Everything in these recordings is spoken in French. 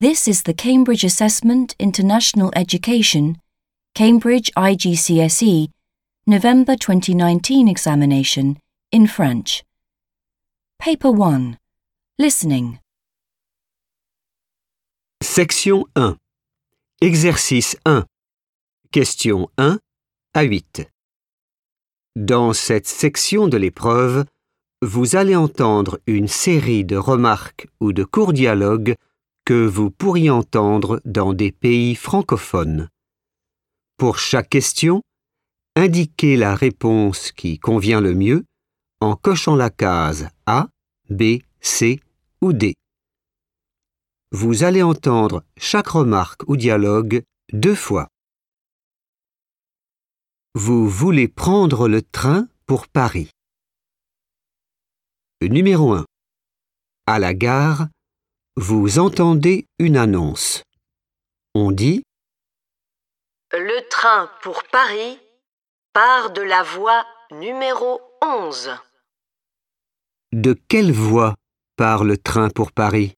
This is the Cambridge Assessment International Education, Cambridge IGCSE, November 2019 examination in French. Paper 1. Listening. Section 1. Exercice 1. Questions 1 à 8. Dans cette section de l'épreuve, vous allez entendre une série de remarques ou de courts dialogues que vous pourriez entendre dans des pays francophones. Pour chaque question, indiquez la réponse qui convient le mieux en cochant la case A, B, C ou D. Vous allez entendre chaque remarque ou dialogue 2 fois. Vous voulez prendre le train pour Paris. Numéro 1. À la gare, vous entendez une annonce. On dit « Le train pour Paris part de la voie numéro 11. » De quelle voie part le train pour Paris?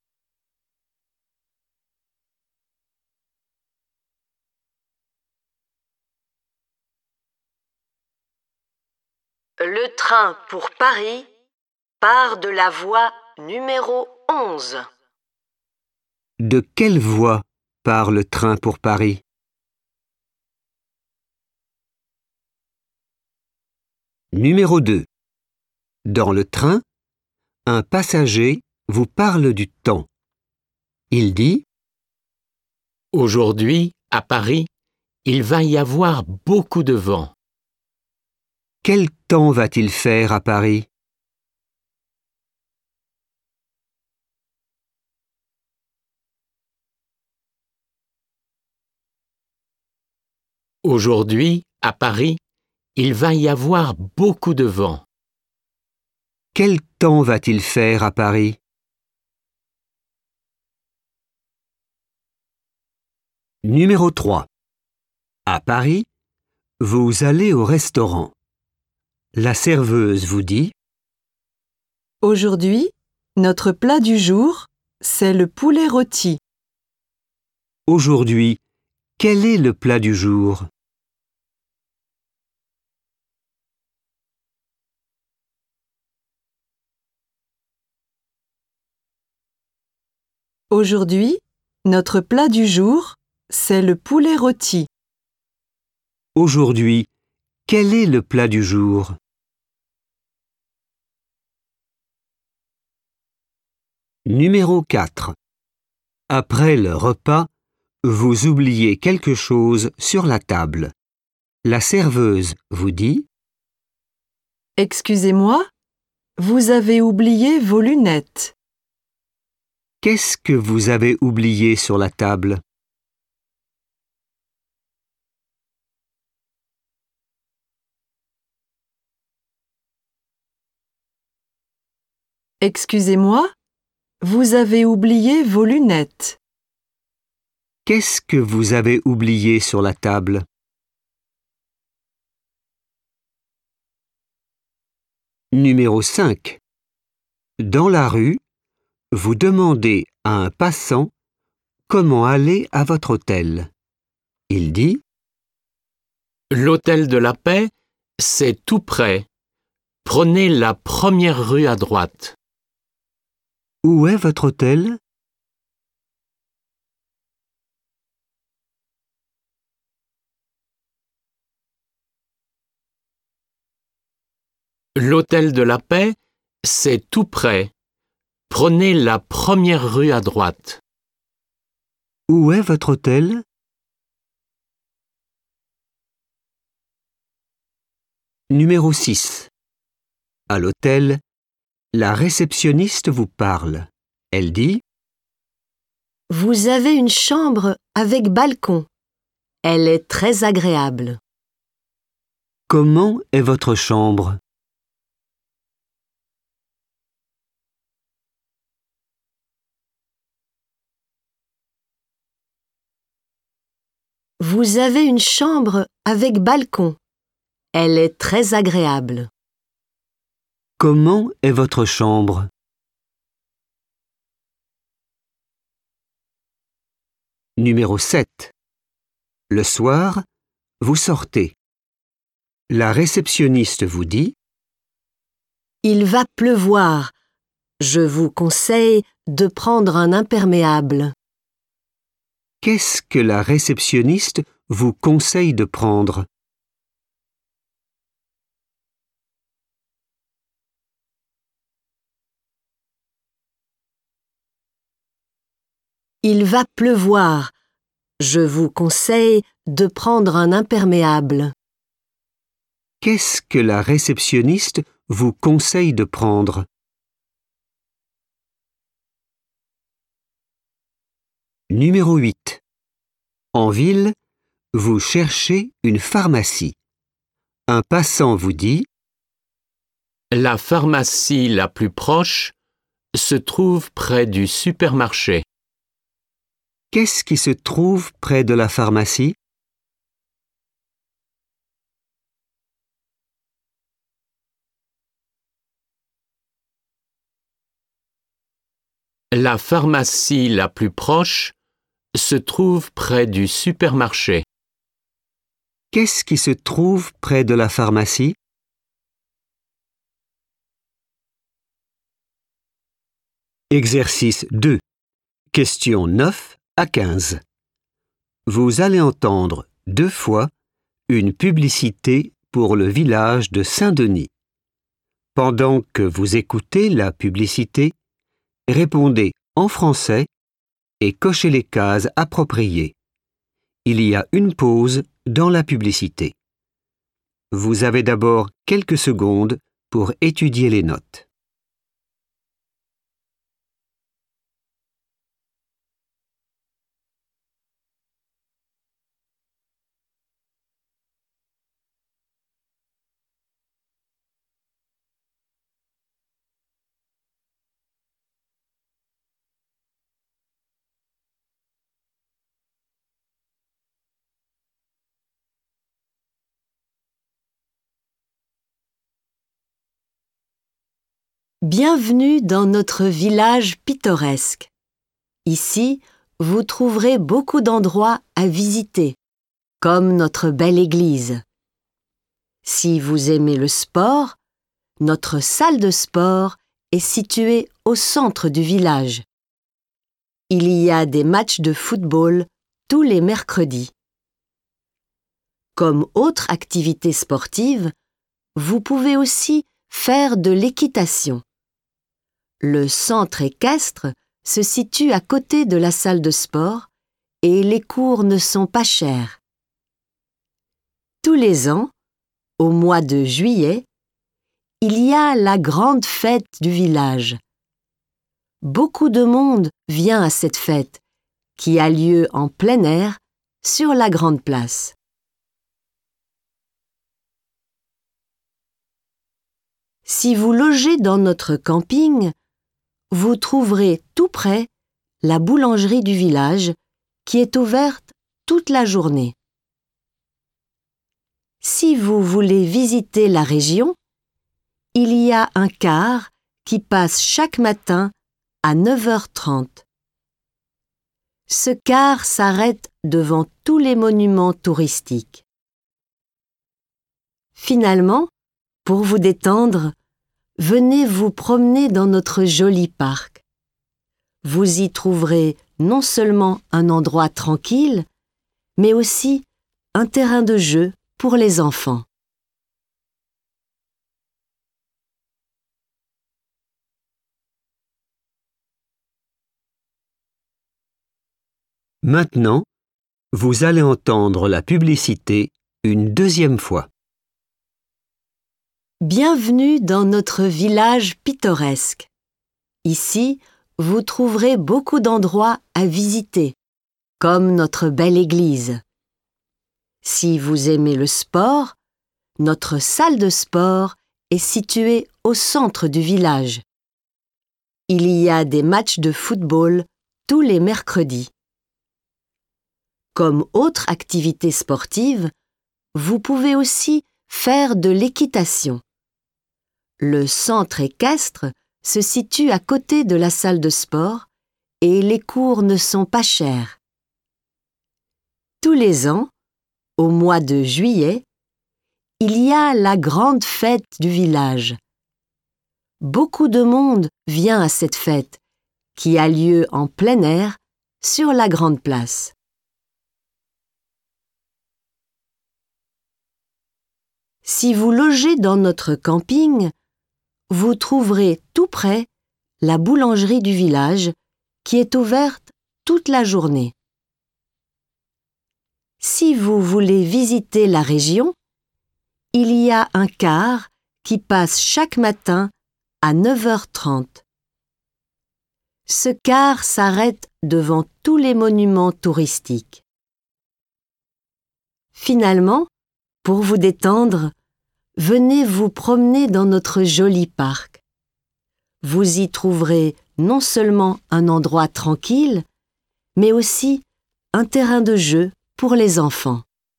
Le train pour Paris part de la voie numéro 11. De quelle voie part le train pour Paris? Numéro 2. Dans le train, un passager vous parle du temps. Il dit « Aujourd'hui, à Paris, il va y avoir beaucoup de vent. » Quel temps va-t-il faire à Paris? Aujourd'hui, à Paris, il va y avoir beaucoup de vent. Quel temps va-t-il faire à Paris? Numéro 3. À Paris, vous allez au restaurant. La serveuse vous dit « Aujourd'hui, notre plat du jour, c'est le poulet rôti. » Aujourd'hui, quel est le plat du jour? Aujourd'hui, notre plat du jour, c'est le poulet rôti. Aujourd'hui, quel est le plat du jour? Numéro 4. Après le repas, vous oubliez quelque chose sur la table. La serveuse vous dit « Excusez-moi, vous avez oublié vos lunettes. » Qu'est-ce que vous avez oublié sur la table? Excusez-moi, vous avez oublié vos lunettes. Qu'est-ce que vous avez oublié sur la table? Numéro 5. Dans la rue, vous demandez à un passant comment aller à votre hôtel. Il dit « L'hôtel de la Paix, c'est tout près. Prenez la première rue à droite. » Où est votre hôtel? L'hôtel de la Paix, c'est tout près. Prenez la première rue à droite. Où est votre hôtel? Numéro 6. À l'hôtel, la réceptionniste vous parle. Elle dit « Vous avez une chambre avec balcon. Elle est très agréable. » Comment est votre chambre? Vous avez une chambre avec balcon. Elle est très agréable. Comment est votre chambre? Numéro 7. Le soir, vous sortez. La réceptionniste vous dit « Il va pleuvoir. Je vous conseille de prendre un imperméable. » Qu'est-ce que la réceptionniste vous conseille de prendre? Il va pleuvoir. Je vous conseille de prendre un imperméable. Qu'est-ce que la réceptionniste vous conseille de prendre? Numéro 8. En ville, vous cherchez une pharmacie. Un passant vous dit « La pharmacie la plus proche se trouve près du supermarché. » Qu'est-ce qui se trouve près de la pharmacie? La pharmacie la plus proche se trouve près du supermarché. Qu'est-ce qui se trouve près de la pharmacie? Exercice 2. Questions 9 à 15. Vous allez entendre 2 fois une publicité pour le village de Saint-Denis. Pendant que vous écoutez la publicité, répondez en français et cochez les cases appropriées. Il y a une pause dans la publicité. Vous avez d'abord quelques secondes pour étudier les notes. Bienvenue dans notre village pittoresque. Ici, vous trouverez beaucoup d'endroits à visiter, comme notre belle église. Si vous aimez le sport, notre salle de sport est située au centre du village. Il y a des matchs de football tous les mercredis. Comme autre activité sportive, vous pouvez aussi faire de l'équitation. Le centre équestre se situe à côté de la salle de sport et les cours ne sont pas chers. Tous les ans, au mois de juillet, il y a la grande fête du village. Beaucoup de monde vient à cette fête qui a lieu en plein air sur la grande place. Si vous logez dans notre camping, vous trouverez tout près la boulangerie du village qui est ouverte toute la journée. Si vous voulez visiter la région, il y a un car qui passe chaque matin à 9h30. Ce car s'arrête devant tous les monuments touristiques. Finalement, pour vous détendre, venez vous promener dans notre joli parc. Vous y trouverez non seulement un endroit tranquille, mais aussi un terrain de jeu pour les enfants. Maintenant, vous allez entendre la publicité une deuxième fois. Bienvenue dans notre village pittoresque. Ici, vous trouverez beaucoup d'endroits à visiter, comme notre belle église. Si vous aimez le sport, notre salle de sport est située au centre du village. Il y a des matchs de football tous les mercredis. Comme autre activité sportive, vous pouvez aussi faire de l'équitation. Le centre équestre se situe à côté de la salle de sport et les cours ne sont pas chers. Tous les ans, au mois de juillet, il y a la grande fête du village. Beaucoup de monde vient à cette fête, qui a lieu en plein air sur la grande place. Si vous logez dans notre camping, vous trouverez tout près la boulangerie du village qui est ouverte toute la journée. Si vous voulez visiter la région, il y a un car qui passe chaque matin à 9h30. Ce car s'arrête devant tous les monuments touristiques. Finalement, pour vous détendre, venez vous promener dans notre joli parc. Vous y trouverez non seulement un endroit tranquille, mais aussi un terrain de jeu pour les enfants.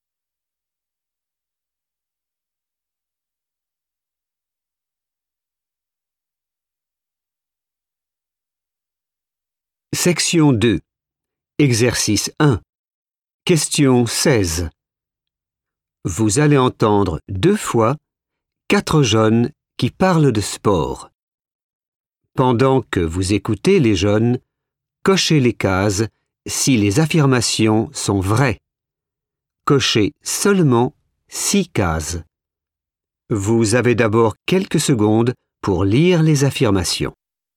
Section 2. Exercice 1. Question 16. Vous allez entendre 2 fois 4 jeunes qui parlent de sport. Pendant que vous écoutez les jeunes, cochez les cases si les affirmations sont vraies. Cochez seulement 6 cases. Vous avez d'abord quelques secondes pour lire les affirmations.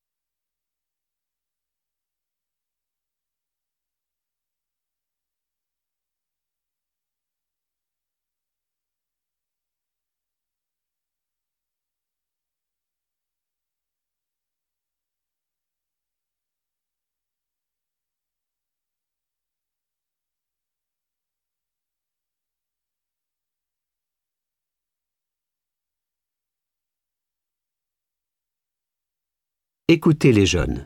Écoutez les jeunes.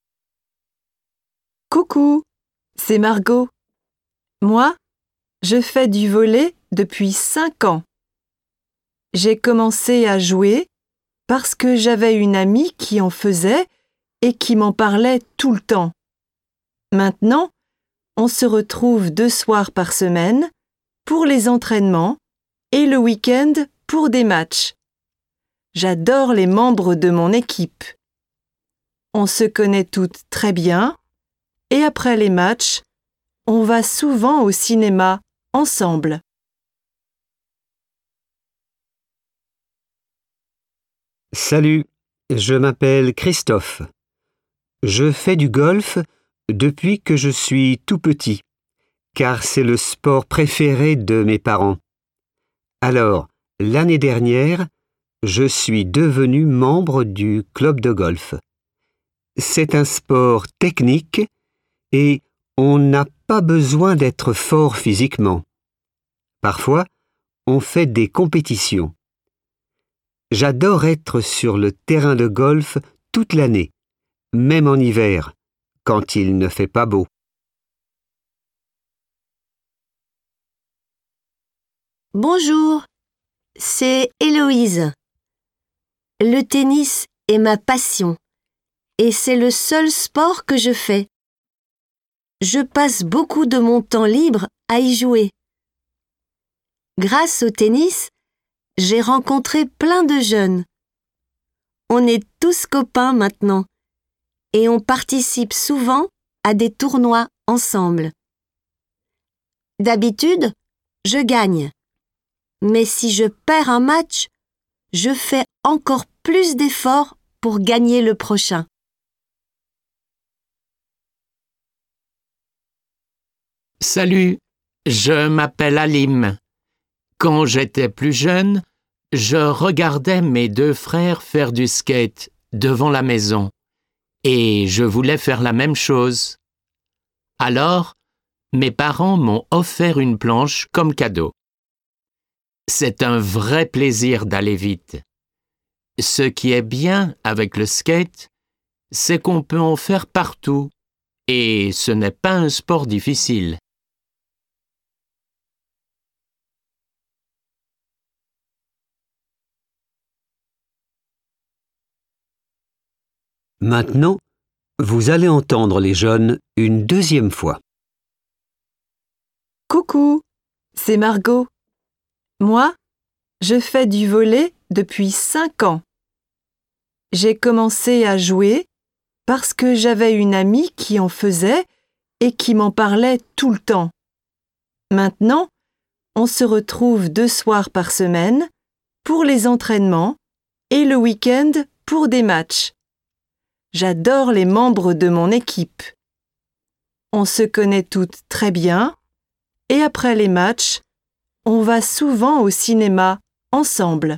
Coucou, c'est Margot. Moi, je fais du volley depuis 5 ans. J'ai commencé à jouer parce que j'avais une amie qui en faisait et qui m'en parlait tout le temps. Maintenant, on se retrouve 2 soirs par semaine pour les entraînements et le week-end pour des matchs. J'adore les membres de mon équipe. On se connaît toutes très bien et après les matchs, on va souvent au cinéma ensemble. Salut, je m'appelle Christophe. Je fais du golf depuis que je suis tout petit, car c'est le sport préféré de mes parents. Alors, l'année dernière, je suis devenu membre du club de golf. C'est un sport technique et on n'a pas besoin d'être fort physiquement. Parfois, on fait des compétitions. J'adore être sur le terrain de golf toute l'année, même en hiver, quand il ne fait pas beau. Bonjour, c'est Héloïse. Le tennis est ma passion et c'est le seul sport que je fais. Je passe beaucoup de mon temps libre à y jouer. Grâce au tennis, j'ai rencontré plein de jeunes. On est tous copains maintenant et on participe souvent à des tournois ensemble. D'habitude, je gagne. Mais si je perds un match, je fais encore plus d'efforts pour gagner le prochain. Salut, je m'appelle Alim. Quand j'étais plus jeune, je regardais mes 2 frères faire du skate devant la maison et je voulais faire la même chose. Alors, mes parents m'ont offert une planche comme cadeau. C'est un vrai plaisir d'aller vite. Ce qui est bien avec le skate, c'est qu'on peut en faire partout et ce n'est pas un sport difficile. Maintenant, vous allez entendre les jeunes une 2e fois. Coucou, c'est Margot. Moi, je fais du volley depuis 5 ans. J'ai commencé à jouer parce que j'avais une amie qui en faisait et qui m'en parlait tout le temps. Maintenant, on se retrouve 2 soirs par semaine pour les entraînements et le week-end pour des matchs. J'adore les membres de mon équipe. On se connaît toutes très bien et après les matchs, on va souvent au cinéma ensemble.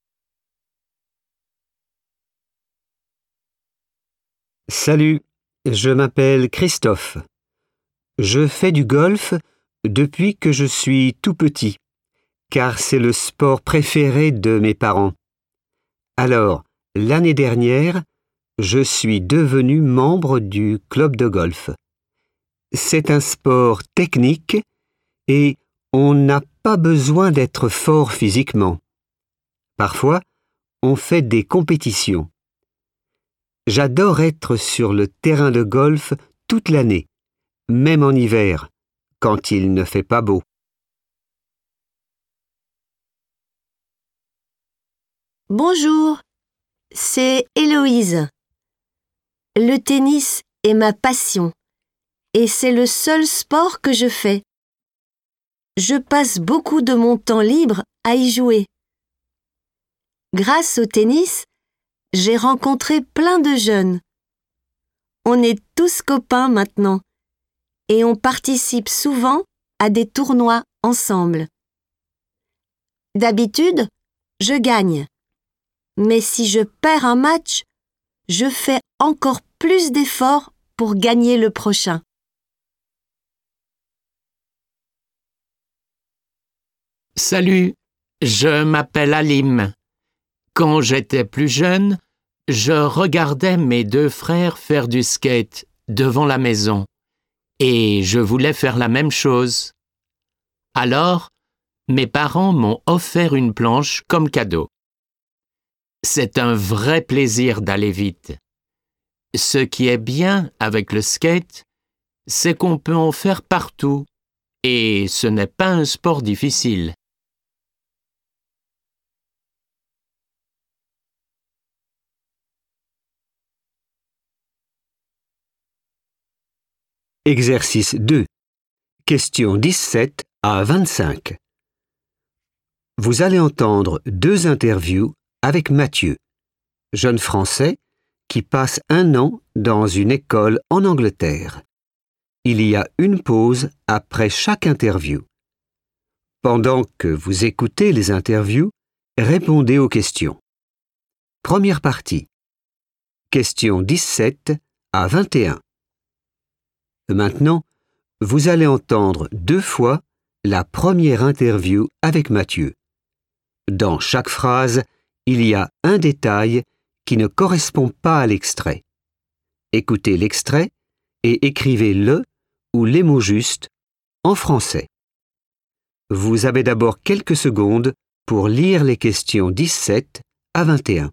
Salut, je m'appelle Christophe. Je fais du golf depuis que je suis tout petit, car c'est le sport préféré de mes parents. Alors, l'année dernière, je suis devenu membre du club de golf. C'est un sport technique et on n'a pas besoin d'être fort physiquement. Parfois, on fait des compétitions. J'adore être sur le terrain de golf toute l'année, même en hiver, quand il ne fait pas beau. Bonjour, c'est Héloïse. Le tennis est ma passion et c'est le seul sport que je fais. Je passe beaucoup de mon temps libre à y jouer. Grâce au tennis, j'ai rencontré plein de jeunes. On est tous copains maintenant et on participe souvent à des tournois ensemble. D'habitude, je gagne. Mais si je perds un match, je fais encore plus d'efforts pour gagner le prochain. Salut, je m'appelle Alim. Quand j'étais plus jeune, je regardais mes 2 frères faire du skate devant la maison et je voulais faire la même chose. Alors, mes parents m'ont offert une planche comme cadeau. C'est un vrai plaisir d'aller vite. Ce qui est bien avec le skate, c'est qu'on peut en faire partout et ce n'est pas un sport difficile. Exercice 2. Questions 17 à 25. Vous allez entendre 2 interviews avec Mathieu, jeune Français qui passe 1 an dans une école en Angleterre. Il y a une pause après chaque interview. Pendant que vous écoutez les interviews, répondez aux questions. Première partie. Questions 17 à 21. Maintenant, vous allez entendre 2 fois la première interview avec Mathieu. Dans chaque phrase, il y a un détail qui ne correspond pas à l'extrait. Écoutez l'extrait et écrivez le ou les mots justes en français. Vous avez d'abord quelques secondes pour lire les questions 17 à 21.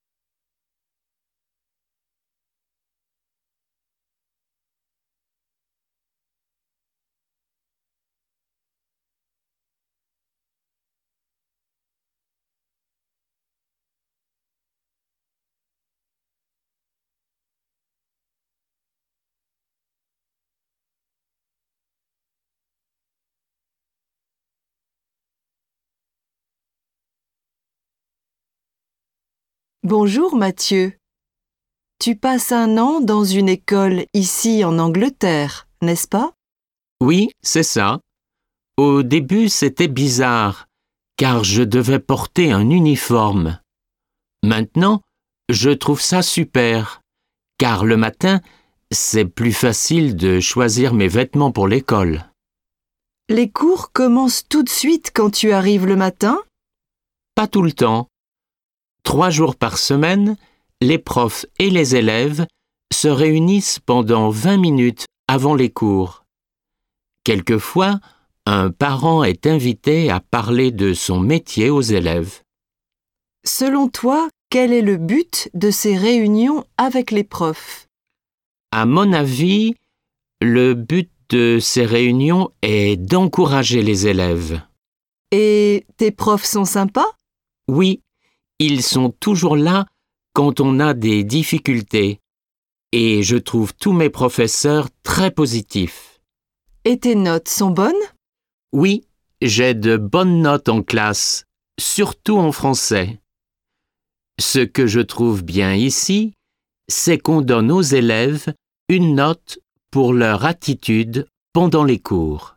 Bonjour Mathieu. Tu passes 1 an dans une école ici en Angleterre, n'est-ce pas? Oui, c'est ça. Au début, c'était bizarre, car je devais porter un uniforme. Maintenant, je trouve ça super, car le matin, c'est plus facile de choisir mes vêtements pour l'école. Les cours commencent tout de suite quand tu arrives le matin? Pas tout le temps. 3 jours par semaine, les profs et les élèves se réunissent pendant 20 minutes avant les cours. Quelquefois, un parent est invité à parler de son métier aux élèves. Selon toi, quel est le but de ces réunions avec les profs? À mon avis, le but de ces réunions est d'encourager les élèves. Et tes profs sont sympas? Oui, ils sont toujours là quand on a des difficultés. Et je trouve tous mes professeurs très positifs. Et tes notes sont bonnes? Oui, j'ai de bonnes notes en classe, surtout en français. Ce que je trouve bien ici, c'est qu'on donne aux élèves une note pour leur attitude pendant les cours.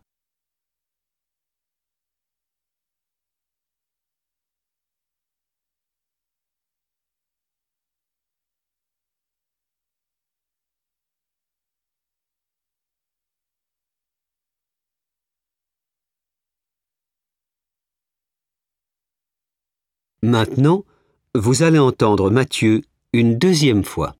Maintenant, vous allez entendre Mathieu une deuxième fois.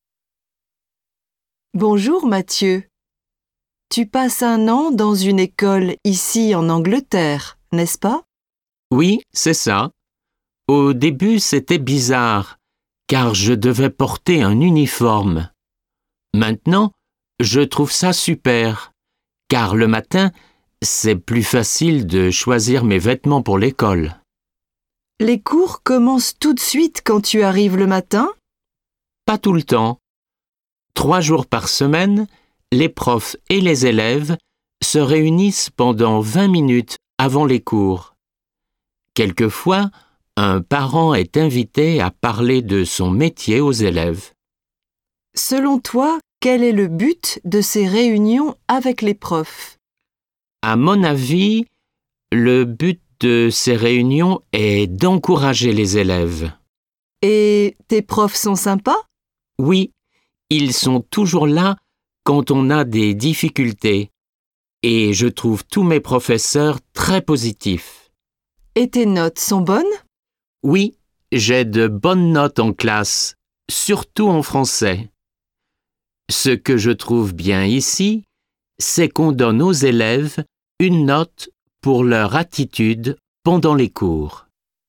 Bonjour Mathieu. Tu passes un an dans une école ici en Angleterre, n'est-ce pas? Oui, c'est ça. Au début, c'était bizarre, car je devais porter un uniforme. Maintenant, je trouve ça super, car le matin, c'est plus facile de choisir mes vêtements pour l'école. Les cours commencent tout de suite quand tu arrives le matin? Pas tout le temps. 3 jours par semaine, les profs et les élèves se réunissent pendant 20 minutes avant les cours. Quelquefois, un parent est invité à parler de son métier aux élèves. Selon toi, quel est le but de ces réunions avec les profs? À mon avis, le but de ces réunions est d'encourager les élèves. Et tes profs sont sympas? Oui, ils sont toujours là quand on a des difficultés. Et je trouve tous mes professeurs très positifs. Et tes notes sont bonnes? Oui, j'ai de bonnes notes en classe, surtout en français. Ce que je trouve bien ici, c'est qu'on donne aux élèves une note pour leur attitude pendant les cours.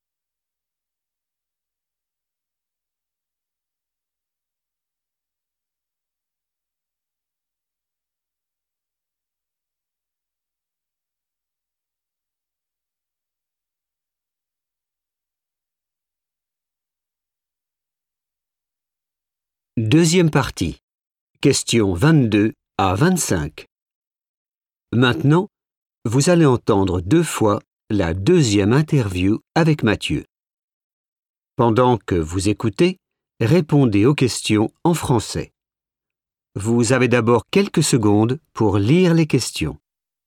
Deuxième partie. Questions 22 à 25. Maintenant, vous allez entendre 2 fois la deuxième interview avec Mathieu. Pendant que vous écoutez, répondez aux questions en français. Vous avez d'abord quelques secondes pour lire les questions.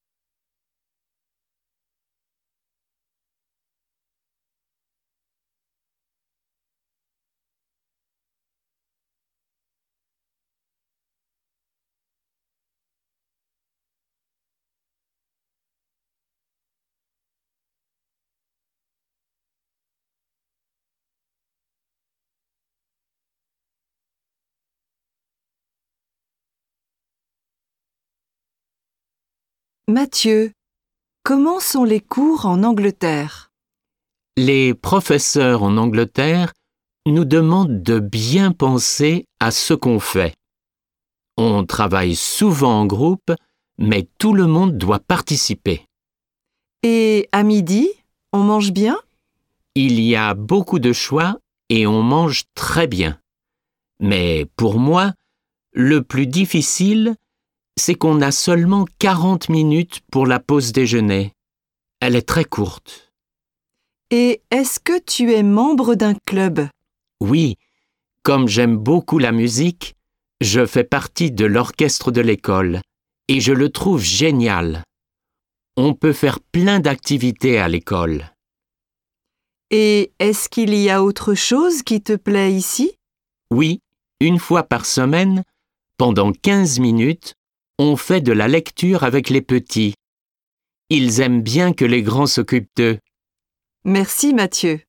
Mathieu, comment sont les cours en Angleterre? Les professeurs en Angleterre nous demandent de bien penser à ce qu'on fait. On travaille souvent en groupe, mais tout le monde doit participer. Et à midi, on mange bien? Il y a beaucoup de choix et on mange très bien. Mais pour moi, le plus difficile, c'est qu'on a seulement 40 minutes pour la pause déjeuner. Elle est très courte. Et est-ce que tu es membre d'un club? Oui, comme j'aime beaucoup la musique, je fais partie de l'orchestre de l'école et je le trouve génial. On peut faire plein d'activités à l'école. Et est-ce qu'il y a autre chose qui te plaît ici? Oui, une fois par semaine, pendant 15 minutes, on fait de la lecture avec les petits. Ils aiment bien que les grands s'occupent d'eux. Merci Mathieu.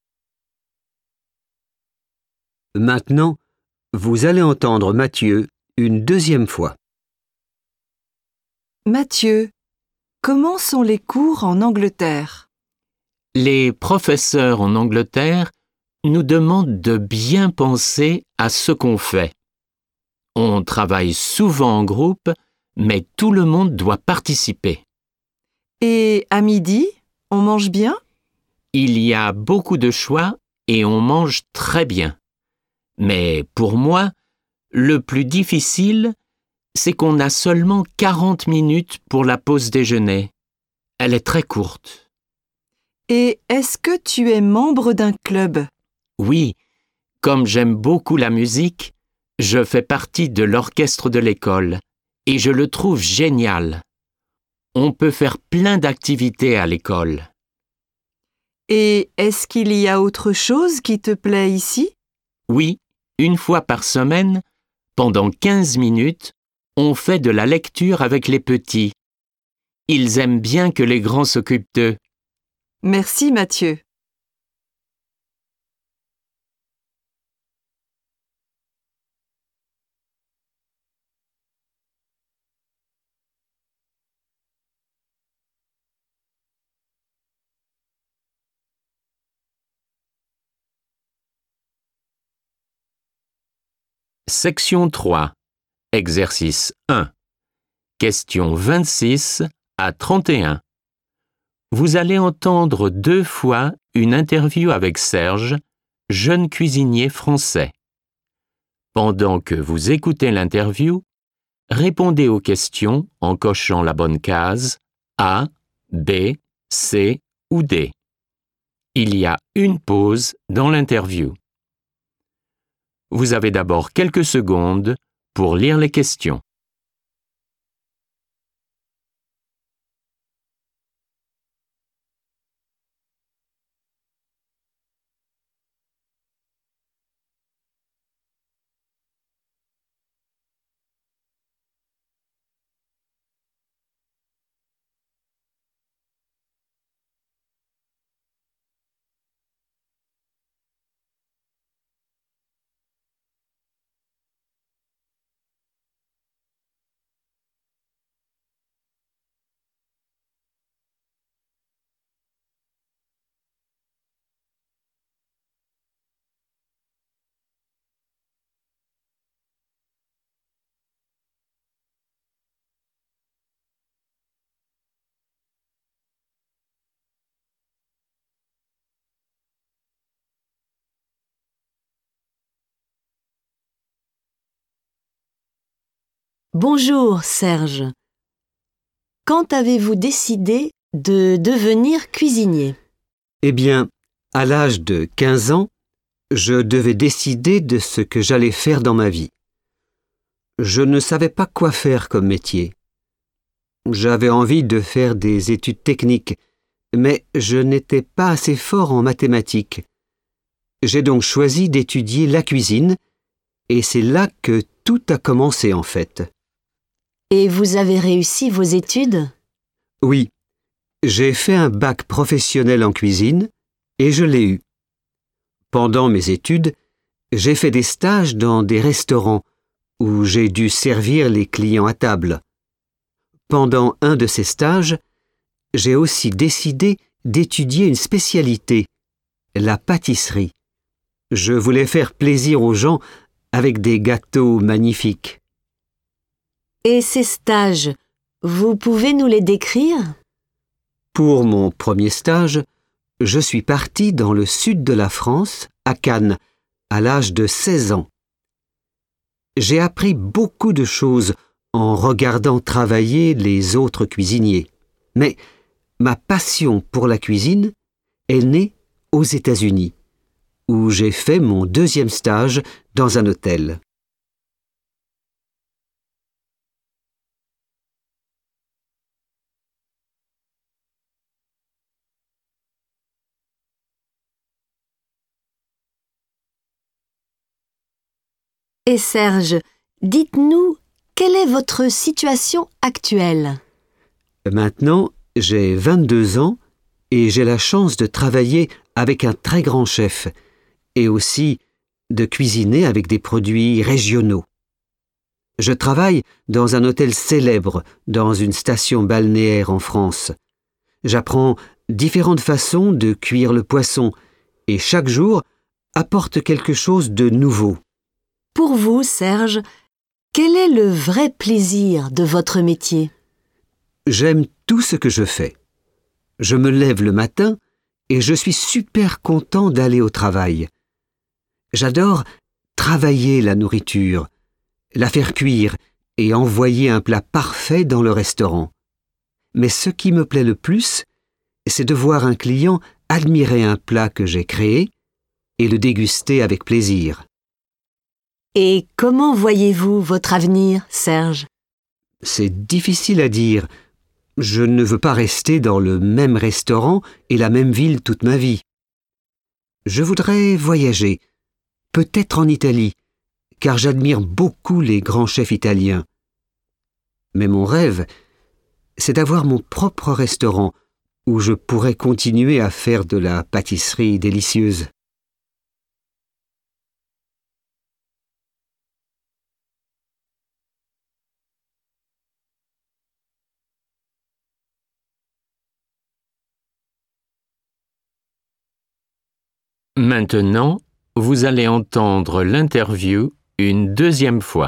Maintenant, vous allez entendre Mathieu une deuxième fois. Mathieu, comment sont les cours en Angleterre? Les professeurs en Angleterre nous demandent de bien penser à ce qu'on fait. On travaille souvent en groupe, mais tout le monde doit participer. Et à midi, on mange bien? Il y a beaucoup de choix et on mange très bien. Mais pour moi, le plus difficile, c'est qu'on a seulement 40 minutes pour la pause déjeuner. Elle est très courte. Et est-ce que tu es membre d'un club? Oui, comme j'aime beaucoup la musique, je fais partie de l'orchestre de l'école et je le trouve génial. On peut faire plein d'activités à l'école. Et est-ce qu'il y a autre chose qui te plaît ici? Oui, une fois par semaine, pendant 15 minutes, on fait de la lecture avec les petits. Ils aiment bien que les grands s'occupent d'eux. Merci Mathieu. Section 3. Exercice 1. Questions 26 à 31. Vous allez entendre 2 fois une interview avec Serge, jeune cuisinier français. Pendant que vous écoutez l'interview, répondez aux questions en cochant la bonne case A, B, C ou D. Il y a une pause dans l'interview. Vous avez d'abord quelques secondes pour lire les questions. Bonjour Serge. Quand avez-vous décidé de devenir cuisinier? Eh bien, à l'âge de 15 ans, je devais décider de ce que j'allais faire dans ma vie. Je ne savais pas quoi faire comme métier. J'avais envie de faire des études techniques, mais je n'étais pas assez fort en mathématiques. J'ai donc choisi d'étudier la cuisine, et c'est là que tout a commencé en fait. Et vous avez réussi vos études? Oui, j'ai fait un bac professionnel en cuisine, et je l'ai eu. Pendant mes études, j'ai fait des stages dans des restaurants où j'ai dû servir les clients à table. Pendant un de ces stages, j'ai aussi décidé d'étudier une spécialité, la pâtisserie. Je voulais faire plaisir aux gens avec des gâteaux magnifiques. Et ces stages, vous pouvez nous les décrire? Pour mon premier stage, je suis parti dans le sud de la France, à Cannes, à l'âge de 16 ans. J'ai appris beaucoup de choses en regardant travailler les autres cuisiniers. Mais ma passion pour la cuisine est née aux États-Unis, où j'ai fait mon deuxième stage dans un hôtel. Et Serge, dites-nous, quelle est votre situation actuelle? Maintenant, j'ai 22 ans et j'ai la chance de travailler avec un très grand chef et aussi de cuisiner avec des produits régionaux. Je travaille dans un hôtel célèbre dans une station balnéaire en France. J'apprends différentes façons de cuire le poisson et chaque jour apporte quelque chose de nouveau. Pour vous, Serge, quel est le vrai plaisir de votre métier? J'aime tout ce que je fais. Je me lève le matin et je suis super content d'aller au travail. J'adore travailler la nourriture, la faire cuire et envoyer un plat parfait dans le restaurant. Mais ce qui me plaît le plus, c'est de voir un client admirer un plat que j'ai créé et le déguster avec plaisir. Et comment voyez-vous votre avenir, Serge? C'est difficile à dire. Je ne veux pas rester dans le même restaurant et la même ville toute ma vie. Je voudrais voyager, peut-être en Italie, car j'admire beaucoup les grands chefs italiens. Mais mon rêve, c'est d'avoir mon propre restaurant où je pourrais continuer à faire de la pâtisserie délicieuse. Maintenant, vous allez entendre l'interview une deuxième fois.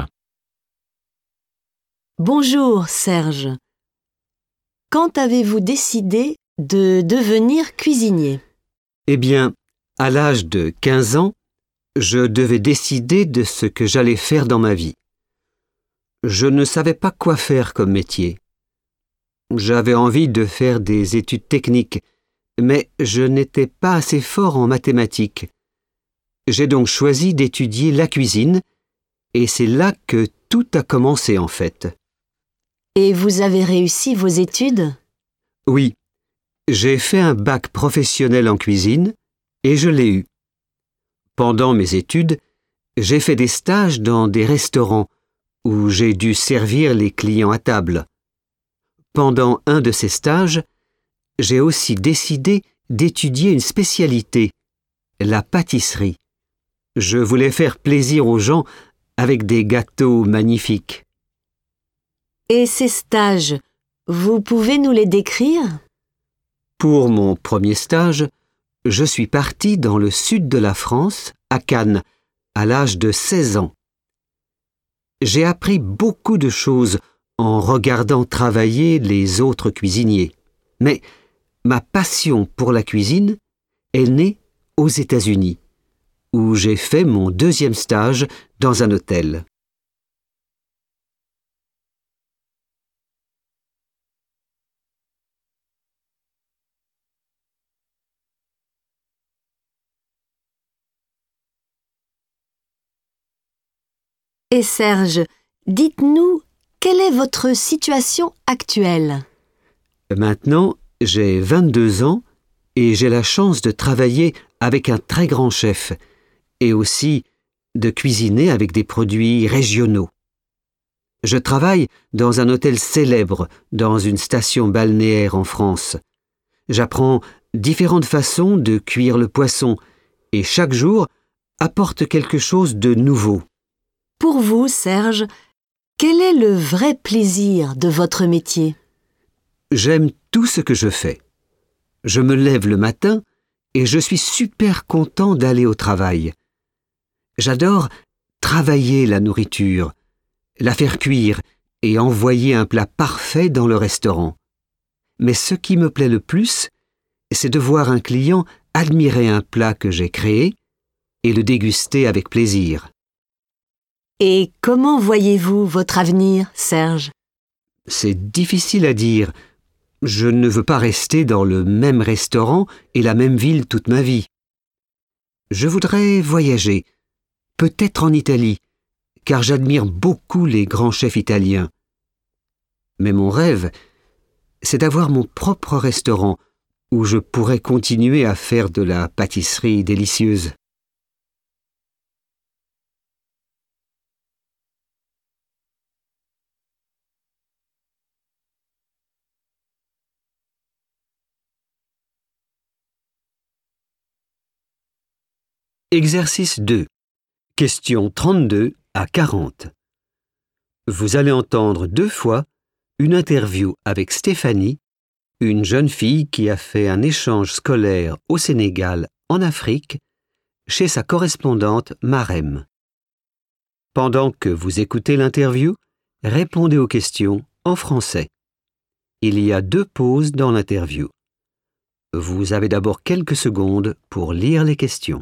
Bonjour, Serge. Quand avez-vous décidé de devenir cuisinier? Eh bien, à l'âge de 15 ans, je devais décider de ce que j'allais faire dans ma vie. Je ne savais pas quoi faire comme métier. J'avais envie de faire des études techniques, mais je n'étais pas assez fort en mathématiques. J'ai donc choisi d'étudier la cuisine, et c'est là que tout a commencé en fait. Et vous avez réussi vos études? Oui, j'ai fait un bac professionnel en cuisine, et je l'ai eu. Pendant mes études, j'ai fait des stages dans des restaurants où j'ai dû servir les clients à table. Pendant un de ces stages, j'ai aussi décidé d'étudier une spécialité, la pâtisserie. Je voulais faire plaisir aux gens avec des gâteaux magnifiques. Et ces stages, vous pouvez nous les décrire? Pour mon premier stage, je suis parti dans le sud de la France, à Cannes, à l'âge de 16 ans. J'ai appris beaucoup de choses en regardant travailler les autres cuisiniers. Mais ma passion pour la cuisine est née aux États-Unis, où j'ai fait mon deuxième stage dans un hôtel. Et Serge, dites-nous, quelle est votre situation actuelle? Maintenant, j'ai 22 ans et j'ai la chance de travailler avec un très grand chef et aussi de cuisiner avec des produits régionaux. Je travaille dans un hôtel célèbre dans une station balnéaire en France. J'apprends différentes façons de cuire le poisson et chaque jour apporte quelque chose de nouveau. Pour vous, Serge, quel est le vrai plaisir de votre métier? J'aime tout ce que je fais. Je me lève le matin et je suis super content d'aller au travail. J'adore travailler la nourriture, la faire cuire et envoyer un plat parfait dans le restaurant. Mais ce qui me plaît le plus, c'est de voir un client admirer un plat que j'ai créé et le déguster avec plaisir. Et comment voyez-vous votre avenir, Serge? C'est difficile à dire. Je ne veux pas rester dans le même restaurant et la même ville toute ma vie. Je voudrais voyager, peut-être en Italie, car j'admire beaucoup les grands chefs italiens. Mais mon rêve, c'est d'avoir mon propre restaurant où je pourrais continuer à faire de la pâtisserie délicieuse. Exercice 2. Questions 32 à 40. Vous allez entendre 2 fois une interview avec Stéphanie, une jeune fille qui a fait un échange scolaire au Sénégal, en Afrique, chez sa correspondante Marem. Pendant que vous écoutez l'interview, répondez aux questions en français. Il y a 2 pauses dans l'interview. Vous avez d'abord quelques secondes pour lire les questions.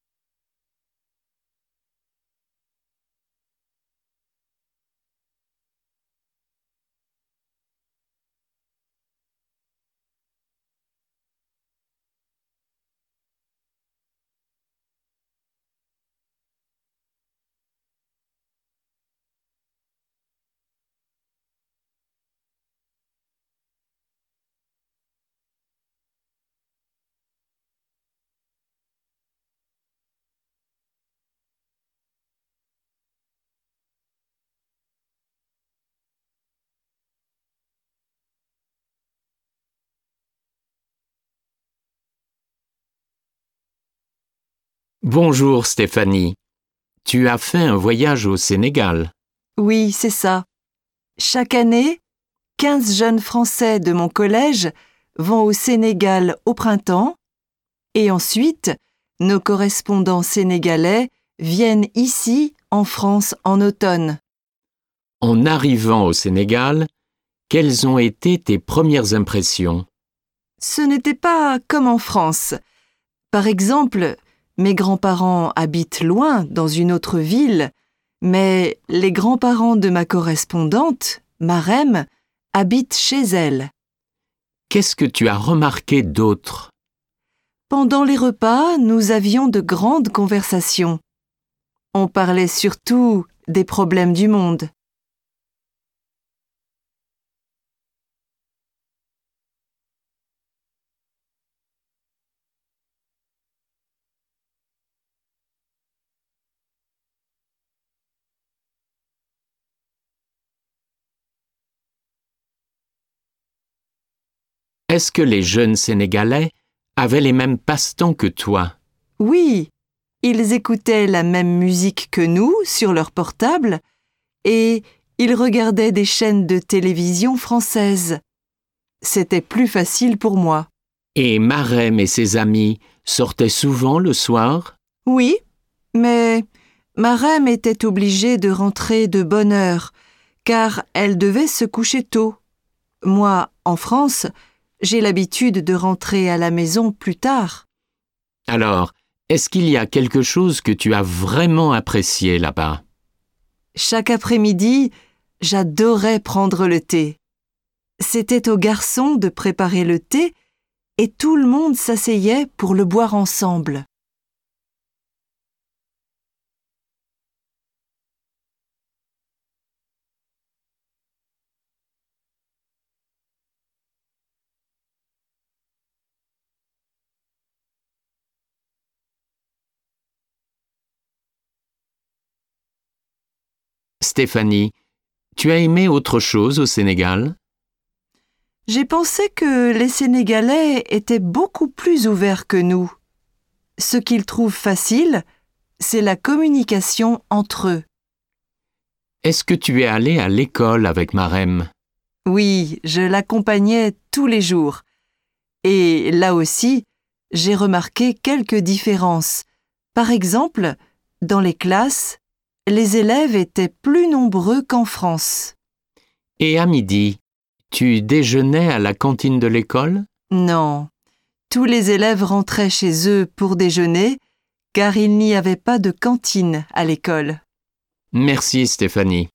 Bonjour Stéphanie. Tu as fait un voyage au Sénégal. Oui, c'est ça. Chaque année, 15 jeunes Français de mon collège vont au Sénégal au printemps et ensuite, nos correspondants sénégalais viennent ici en France en automne. En arrivant au Sénégal, quelles ont été tes premières impressions? Ce n'était pas comme en France. Par exemple, mes grands-parents habitent loin dans une autre ville, mais les grands-parents de ma correspondante, Marem, habitent chez elle. Qu'est-ce que tu as remarqué d'autre? Pendant les repas, nous avions de grandes conversations. On parlait surtout des problèmes du monde. Est-ce que les jeunes Sénégalais avaient les mêmes passe-temps que toi? Oui, ils écoutaient la même musique que nous sur leur portable et ils regardaient des chaînes de télévision françaises. C'était plus facile pour moi. Et Marem et ses amis sortaient souvent le soir? Oui, mais Marem était obligée de rentrer de bonne heure, car elle devait se coucher tôt. Moi, en France, j'ai l'habitude de rentrer à la maison plus tard. Alors, est-ce qu'il y a quelque chose que tu as vraiment apprécié là-bas? Chaque après-midi, j'adorais prendre le thé. C'était aux garçons de préparer le thé et tout le monde s'asseyait pour le boire ensemble. Stéphanie, tu as aimé autre chose au Sénégal? J'ai pensé que les Sénégalais étaient beaucoup plus ouverts que nous. Ce qu'ils trouvent facile, c'est la communication entre eux. Est-ce que tu es allé à l'école avec Marem? Oui, je l'accompagnais tous les jours. Et là aussi, j'ai remarqué quelques différences. Par exemple, dans les classes, les élèves étaient plus nombreux qu'en France. Et à midi, tu déjeunais à la cantine de l'école? Non, tous les élèves rentraient chez eux pour déjeuner, car il n'y avait pas de cantine à l'école. Merci Stéphanie.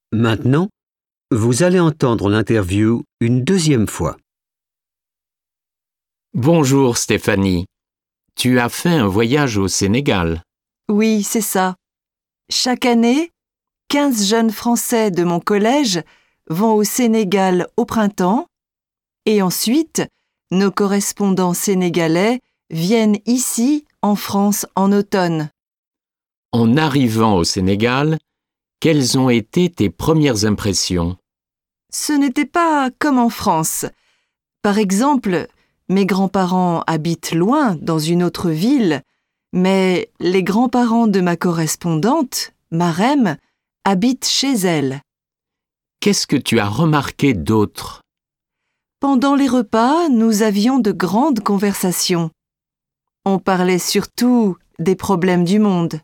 Maintenant, vous allez entendre l'interview une deuxième fois. Bonjour Stéphanie. Tu as fait un voyage au Sénégal. Oui, c'est ça. Chaque année, 15 jeunes Français de mon collège vont au Sénégal au printemps et ensuite, nos correspondants sénégalais viennent ici, en France, en automne. En arrivant au Sénégal, quelles ont été tes premières impressions? Ce n'était pas comme en France. Par exemple, mes grands-parents habitent loin, dans une autre ville, mais les grands-parents de ma correspondante, Marem, habitent chez elle. Qu'est-ce que tu as remarqué d'autre? Pendant les repas, nous avions de grandes conversations. On parlait surtout des problèmes du monde.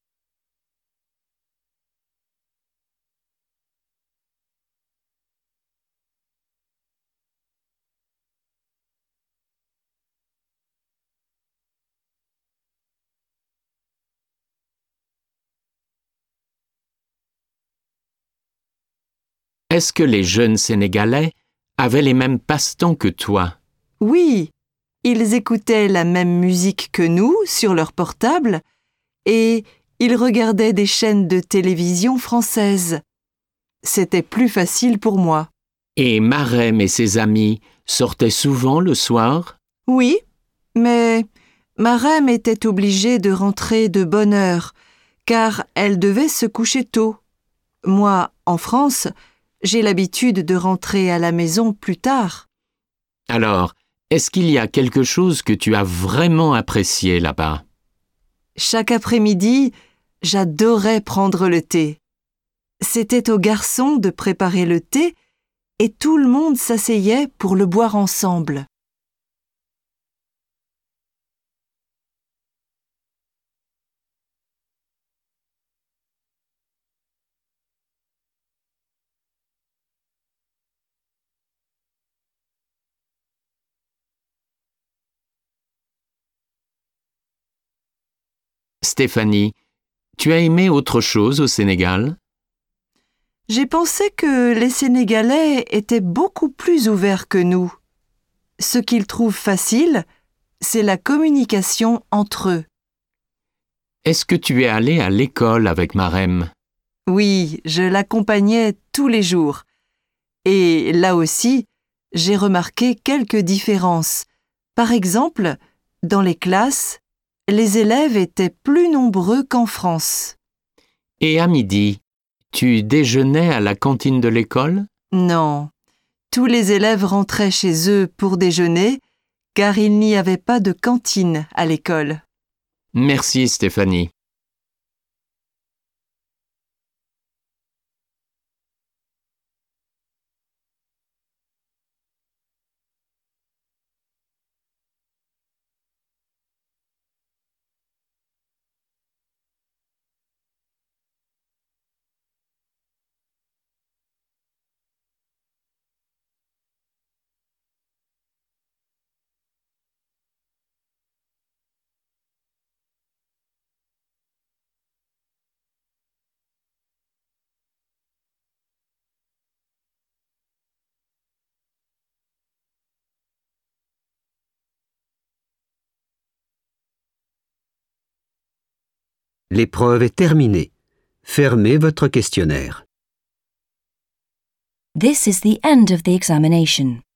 Est-ce que les jeunes Sénégalais avaient les mêmes passe-temps que toi? Oui, ils écoutaient la même musique que nous sur leur portable et ils regardaient des chaînes de télévision françaises. C'était plus facile pour moi. Et Marem et ses amis sortaient souvent le soir? Oui, mais Marem était obligée de rentrer de bonne heure, car elle devait se coucher tôt. Moi, en France, j'ai l'habitude de rentrer à la maison plus tard. Alors, est-ce qu'il y a quelque chose que tu as vraiment apprécié là-bas? Chaque après-midi, j'adorais prendre le thé. C'était aux garçons de préparer le thé et tout le monde s'asseyait pour le boire ensemble. Stéphanie, tu as aimé autre chose au Sénégal? J'ai pensé que les Sénégalais étaient beaucoup plus ouverts que nous. Ce qu'ils trouvent facile, c'est la communication entre eux. Est-ce que tu es allé à l'école avec Marem? Oui, je l'accompagnais tous les jours. Et là aussi, j'ai remarqué quelques différences. Par exemple, dans les classes, les élèves étaient plus nombreux qu'en France. Et à midi, tu déjeunais à la cantine de l'école? Non, tous les élèves rentraient chez eux pour déjeuner, car il n'y avait pas de cantine à l'école. Merci Stéphanie. L'épreuve est terminée. Fermez votre questionnaire. This is the end of the examination.